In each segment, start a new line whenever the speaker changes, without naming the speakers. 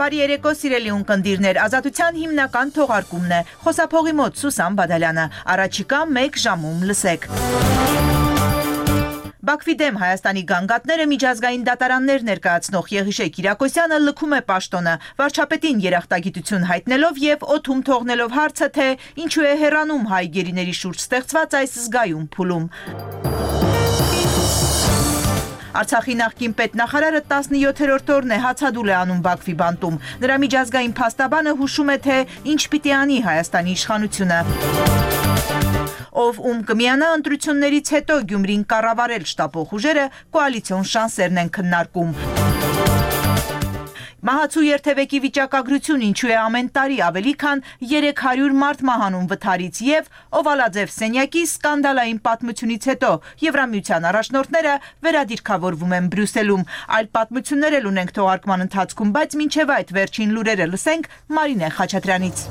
Բարի երեկո սիրելի ունկնդիրներ, Ազատության հիմնական թողարկումն է, խոսափողի մոտ Սուսան Բադալյանը, առաջիկա 1 ժամում լսեք։ Բաքվի դեմ Հայաստանի գանգատները միջազգային դատարաններ ներկայացնող Եղիշե Կիրակոսյանը լքում է պաշտոնը, վարչապետին երախտագիտություն հայտնելով եւ օդում թողնելով հարցը, թե ինչու է հեռանում հայ գերիների շուրջ ստեղծված այս զգայուն փուլում։ Արցախի նախկին պետնախարարը 17-րդ օրն է հացադուլ է անում Բաքվի բանտում։ Նրա միջազգային փաստաբանը հուշում է, թե ինչ պիտի անի Հայաստանի իշխանությունը։ Ով կմիանա ընտրություններից հետո Գյումրին կառավարել շտապող ուժերը կոալիցիոն շանսերն են քննարկում։ Մահացու երթևեկի վիճակագրություն ինչու է ամեն տարի ավելի քան 300 մարդ մահանում վթարից եւ Օվալաձև սենյակի սկանդալային պատմությունից հետո Եվրամիության առաջնորդները վերադիրքավորվում են Բրյուսելում։ Այլ պատմություններ էլ ունենք թողարկման ընթացքում, բայց մինչև այդ վերջին լուրերը լսենք Մարինե Խաչատրյանից։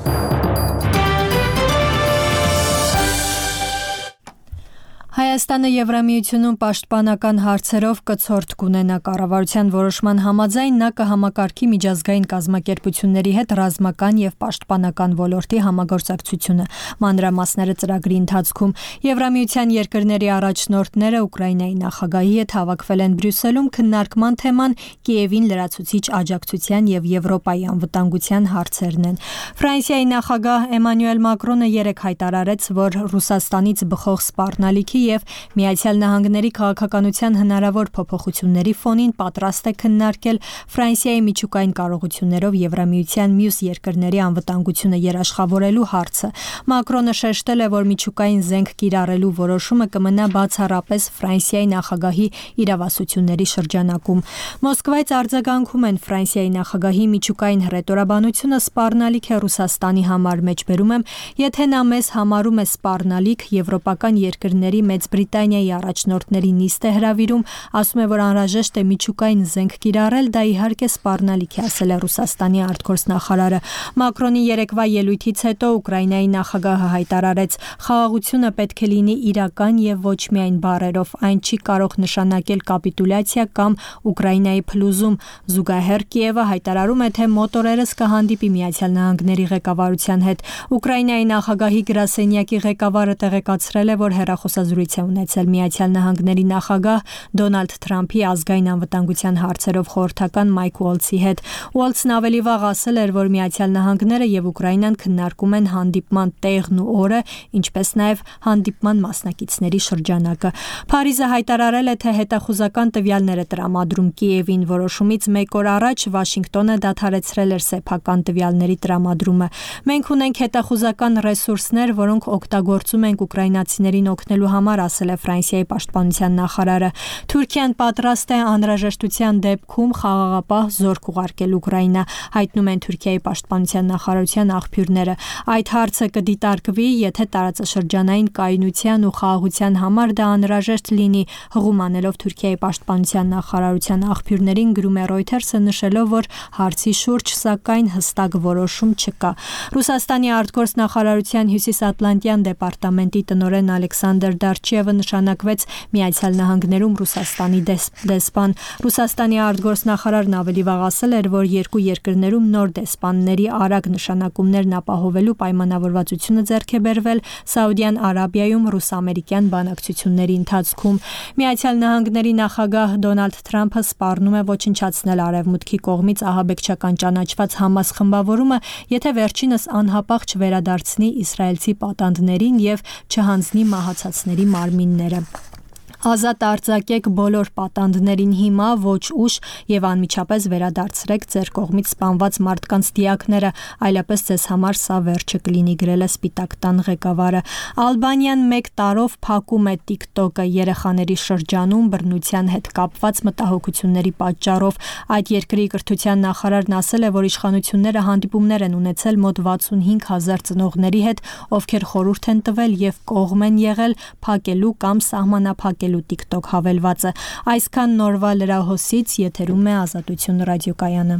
Հայաստանը Եվրամիությունում պաշտպանական հարցերով կցորդ կունենա կառավարության որոշման համաձայն նա կհամակարգի միջազգային կազմակերպությունների հետ ռազմական եւ պաշտպանական ոլորտի համագործակցությունը։ Մանրամասները ծրագրի ընթացքում Եվրամիության երկրների առաջնորդները Ուկրաինայի նախագահի հետ հավաքվել են Բրյուսելում քննարկման թեման Կիևին լրացուցիչ աջակցության եւ Եվրոպայի անվտանգության հարցերն են։ Ֆրանսիայի նախագահ Էմանուել Մակրոնը երեկ հայտարարեց, որ Ռուսաստանից բխող սպառնալիքի եւ Միացյալ Նահանգների քաղաքականության հնարավոր փոփոխությունների ֆոնին պատրաստ է քննարկել Ֆրանսիայի միջուկային կարողություններով Եվրամիության մյուս երկրների անվտանգությունը երաշխավորելու հարցը։ Մակրոնը շեշտել է, որ միջուկային զենք կիրառելու որոշումը կմնա բացառապես Ֆրանսիայի նախագահի իրավասությունների շրջանակում։ Մոսկվայից արձագանքում են Ֆրանսիայի նախագահի միջուկային հռետորաբանությունը սպառնալիք է Ռուսաստանի համար, մեջբերում եմ, եթե նա մեզ համարում է սպառնալիք, եվրոպական երկրների Մեծ Բրիտանիայի առաջնորդների նիստ է հրավիրում, ասում է, որ անհրաժեշտ է միջուկային զենք կիրառել, դա իհարկե սպառնալիք է, ասել է Ռուսաստանի արտգործնախարարը։ Մակրոնի երեկվա ելույթից հետո Ուկրաինայի նախագահը հայտարարեց, խաղաղությունը պետք է լինի իրական եւ ոչ միայն բառերով, այն չի կարող նշանակել կապիտուլյացիա կամ Ուկրաինայի փլուզում։ Զուգահեռ Կիևը հայտարարում է, թե մոտորերս կհանդիպի Միացյալ Նահանգների ղեկավարության հետ։ Ուկրաինայի նախագահի գրասենյակի ղեկավարը տեղեկացրել է, որ հեռախոսազրույց է ունեցել Միացյալ Նահանգների նախագահ Դոնալդ Թրամփի ազգային անվտանգության հարցերով խորհրդական Մայք Ուոլցի հետ։ Ուոլցն ավելի վաղ ասել էր, որ Միացյալ Նահանգները եւ Ուկրաինան քննարկում են հանդիպման տեղն ու օրը, ինչպես նաեւ հանդիպման մասնակիցների շրջանակը։ Փարիզը հայտարարել է, թե հետախուզական տվյալներ է տրամադրում Կիևին, որոշումից 1 օր առաջ Վաշինգտոնը դադարեցրել էր սեփական տվյալների տրամադրումը։ Մենք ունենք հետախուզական ռեսուրսներ, որոնք օգտագործում ենք ուկրաինացիներին օգնելու համար, ասել է Ֆրանսիայի պաշտպանության նախարարը։ Թուրքիան պատրաստ է անհրաժեշտության դեպքում խաղաղապահ զորք ուղարկել Ուկրաինա, հայտնում են Թուրքիայի պաշտպանության նախարարության աղբյուրները։ Այդ հարցը կդիտարկվի, եթե տարածաշրջանային կայունության ու խաղաղության համար դա անհրաժեշտ լինի, հղում անելով Թուրքիայի պաշտպանության նախարարության աղբյուրներին գրում է Reuters-ը, նշելով, որ հարցի շուրջ սակայն հստակ որոշում չկա։ Ռուսաստանի արտգործնախարարության հյուսիսատլանտյան դեպարտամենտի տնօրեն Ալեքսանդր Դարչիևը նշանակվեց Միացյալ Նահանգներում Ռուսաստանի դեսպան։ Ռուսաստանի արտգործնախարարն ավելի վաղ ասել էր, որ երկու երկրներում նոր դեսպանների արագ նշանակումներն ապահովելու պայմանավորվածությունը ձեռք է բերվել Սաուդյան Արաբիայում ռուս-ամերիկյան բանակցությունների ընթացքում։ Միացյալ Նահանգների նախագահ Դոնալդ Թրամփը սպառնում է ոչնչացնել Արևմուտքի կողմից ահաբեկչական ճանաչված Համաս խմբավորումը, եթե վերջինս անհապաղ չվերադարձնի իսրայելցի պատանդներին եւ չհանձնի մահացածների մարմինները։ Ազատ արձակեք բոլոր պատանդներին հիմա, ոչ ուշ եւ անմիջապես վերադարձրեք ձեր կողմից սպանված մարդկանց դիակները, այլապես ձեզ համար սա վերջը կլինի, գրել է Սպիտակ տան ղեկավարը։ Ալբանիան 1 տարով փակում է TikTok-ը երեխաների շրջանում բռնության հետ կապված մտահոգությունների պատճառով։ Այդ երկրի կրթության նախարարն ասել է, որ իշխանությունները հանդիպումներ են ունեցել մոտ 65,000 ծնողների հետ, ովքեր խորհուրդ են տվել եւ կողմ են եղել փակելու կամ սահմանափակելու TikTok հավելվածը։ Այսքան նորվա լրահոսից, եթերում է Ազատություն ռադիոկայանը։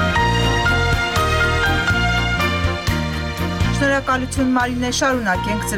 Շնորհակալություն Մարինե, շարունակենք